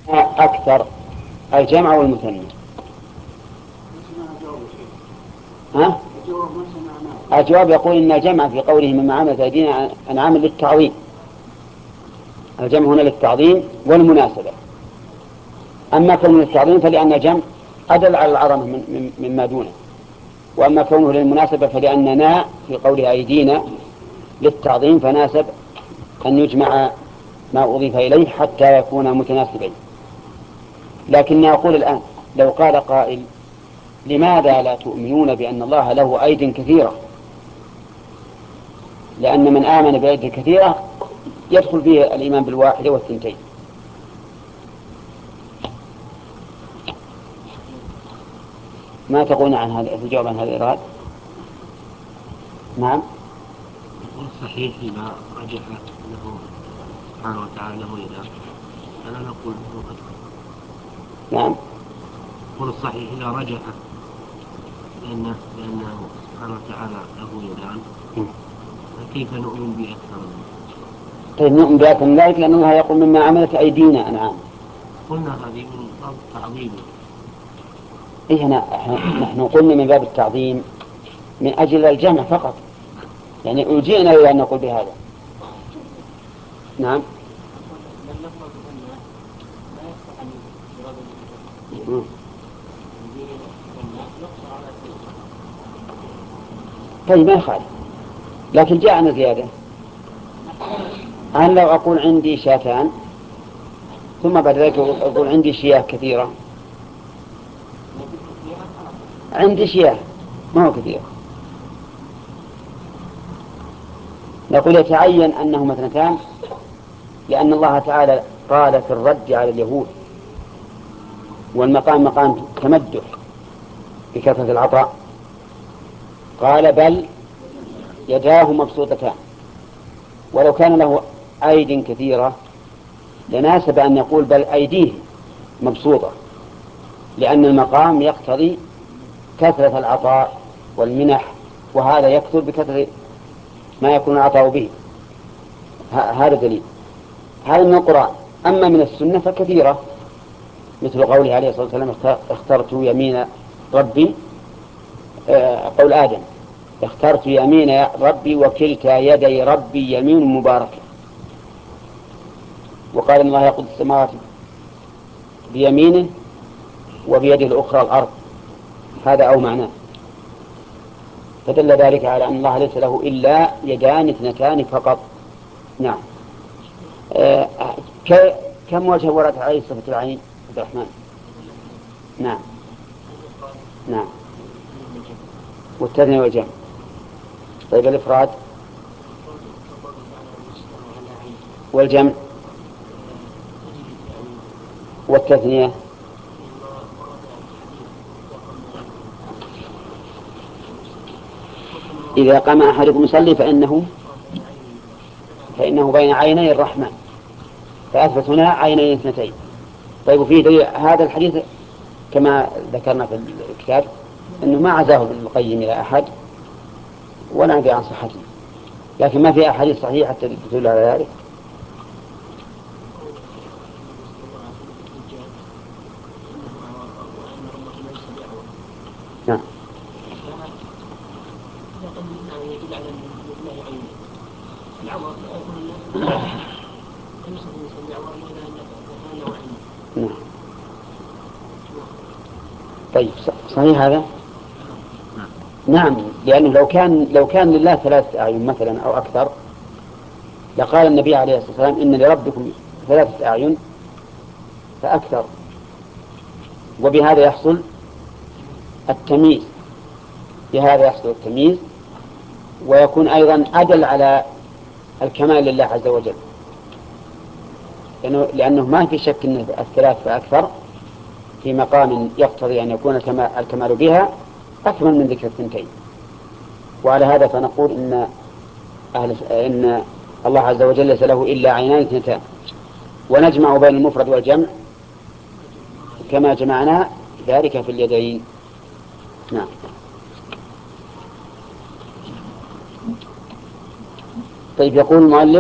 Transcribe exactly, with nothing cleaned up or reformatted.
أكثر الجمع والمثنى. ها؟ الجواب يقول إن الجمع في قوله مما عملت أيدينا أنعام للتعظيم، الجمع هنا للتعظيم والمناسبة. أما كونه للتعظيم فلأن الجمع أدل على العظمة من مما دونه، وأما كونه للمناسبة فلأننا في قول أيدينا للتعظيم فناسب أن يجمع ما أضيف إليه حتى يكون متناسبين. لكن أقول الآن لو قال قائل لماذا لا تؤمنون بأن الله له أيد كثيرة؟ لأن من آمن بأيد كثيرة يدخل فيه الإيمان بالواحدة والثنتين. ما تقولون عن هذا الجواب عن هذا الإراد؟ نعم. صحيح إذا رجح له سبحانه وتعالى له يدان فلا نقول له أكثر. نعم. قول الصحيح إذا رجح لأنه, لأنه سبحانه وتعالى له يدان فكيف نؤمن به أكثر؟ طيب نؤمن بأكثر من ذلك لأن الله يقول مما عملت أيدينا أنعام. قلنا هذه من باب التعظيم. إيه نحن قلنا من باب التعظيم من أجل الجمع فقط، يعني أجينا إلى أن نقول بهذا. نعم. طيب ما يخالف، لكن جاءنا زيادة. أنا لو أقول عندي شاتان ثم بعد ذلك أقول عندي شياه كثيرة، عندي شياه ما هو كثير، نقول يتعين أنهما اثنتان لأن الله تعالى قال في الرد على اليهود والمقام مقام تمدح بكثرة العطاء، قال بل يداه مبسوطتان، ولو كان له أيد كثيرة لناسب أن يقول بل أيديه مبسوطة، لأن المقام يقتضي كثرة العطاء والمنح، وهذا يكثر بكثرة ما يكون العطاء به. هذا دليل. هذا من القرآن. أما من السنة فكثيرة، مثل قوله عليه الصلاة والسلام اخترت يمين ربي، آه قول آدم اخترت يمين ربي وكلتا يدي ربي يمين مباركة. وقال إن الله يقود السماوات بيمينه وبيده الأخرى الأرض، هذا أو معناه، فدل ذلك على أن الله ليس له إلا يدان اثنتان فقط. نعم. آه كم وجه ورد عليه صفة العين عبد الرحمن؟ نعم. نعم. والتثنية والجمع. طيب الإفراد والجمع والتثنية إذا قام أحدكم يصلي فإنه فإنه بين عيني الرحمن، فأثبت هنا عينين اثنتين. طيب وفي دليل هذا الحديث كما ذكرنا في الكتاب أنه ما عزاه ابن القيم إلى أحد ولا ندري عن صحته، لكن ما في أحاديث صحيحة تدل على ذلك. نعم. نعم. طيب صحيح هذا؟ نعم، لأنه لو كان لو كان لله ثلاثة أعين مثلا أو أكثر لقال النبي عليه الصلاة والسلام إن لربكم ثلاثة أعين فأكثر، وبهذا يحصل التمييز، بهذا يحصل التمييز ويكون أيضا أدل على الكمال لله عز وجل، لأنه, لأنه ما في شك أن الثلاث فأكثر في مقام يقتضي أن يكون الكمال بها أكمل من ذكر الثنتين. وعلى هذا فنقول إن, أهل إن الله عز وجل ليس له إلا عينان اثنتان، ونجمع بين المفرد والجمع كما جمعنا ذلك في اليدين. نعم. طيب يقول المؤلف